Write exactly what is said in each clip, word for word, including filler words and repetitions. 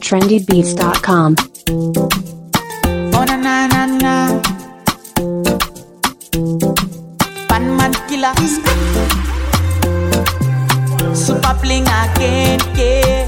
trendy beats dot com. Oh na na na na, Batman killer, super bling again, yeah.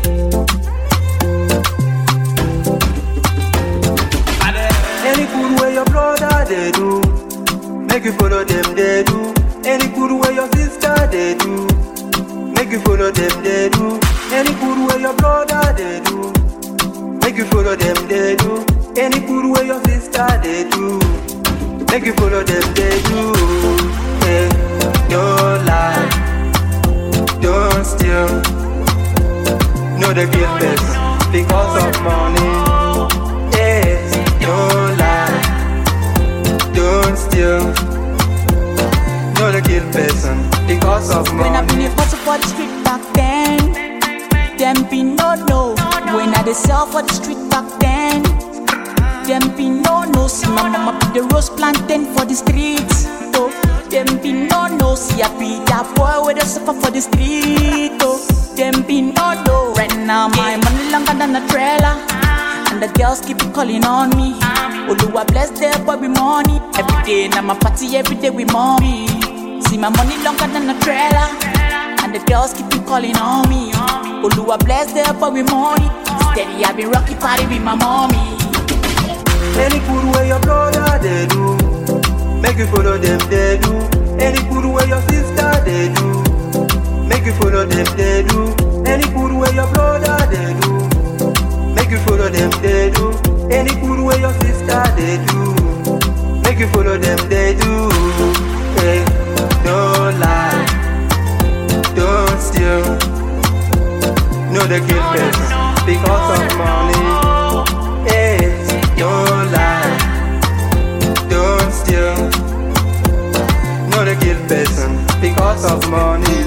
Any good way your brother they do, make you follow them they do. Any good way your sister they do, make you follow them they do. Any good way your brother they do, make you follow them they do. Any good way your sister they do, make you follow them they do. Hey, don't lie, don't steal, know the guilt best because of money. Hey, don't lie, don't steal, know the guilt person because of money. When I been a hustle for the street back then, them be no no. When I dey sell for the street back then, them be no no. See my mama be the rose plantain for the streets. Oh, them be no no. See I be that boy with the suffer for the street. Oh, them be no no. Right now my money longer than a trailer, and the girls keep calling on me. Oluwa bless their boy with money. Every day now my party, every day with mommy. See my money longer than a trailer, and the girls keep calling on me. Oluwa bless their boy with money. Steady I be rocky party with my mommy. Any good way your brother they do, make you follow them they do. Any good way your sister they do, make you follow them they do. Any good way your brother they do, make you follow them they do. Any good way your sister they do, make you follow them they do. Hey, don't lie, don't steal, know the guilt person because of money. Hey, don't lie, don't steal, know the guilt person because of money.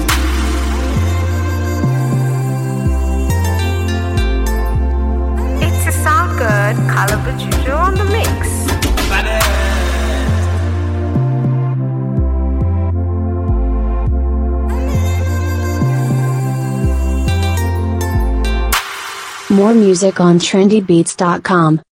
It's a sound good, Caliber Juju on the mix. More music on trendy beats dot com.